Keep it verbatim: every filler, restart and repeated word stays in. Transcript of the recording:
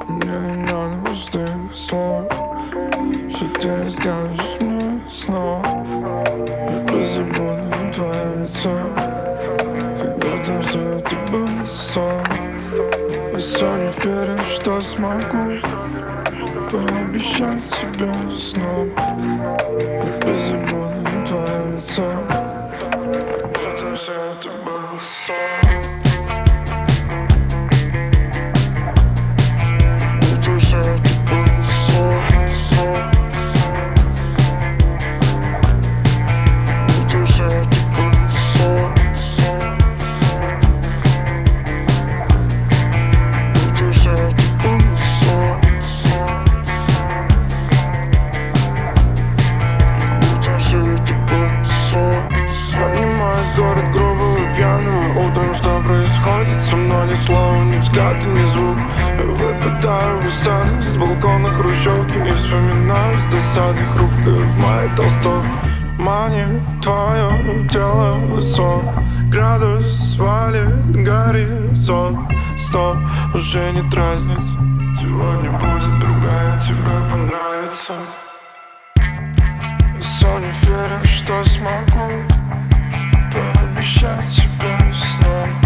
Мне не надо пустых слов, что ты не скажешь мне снова. Я позабуду твое лицо, как будто все это был сон. Я все не верю, что смогу пообещать тебе снова. Я позабуду твое лицо, как будто все это был сон. Город грубую, пьяную утром. Что происходит со мной? Ни слова, ни взгляда, ни звук. Я выпадаю в осадок с балкона хрущевки и вспоминаю с досадой хрупкое в моей толстовке. Манит твое тело высок, градус валит горизонт. Стоп, уже нет разницы, сегодня будет другая, тебе понравится. Я все не верю, что смогу пообещать тебе снова.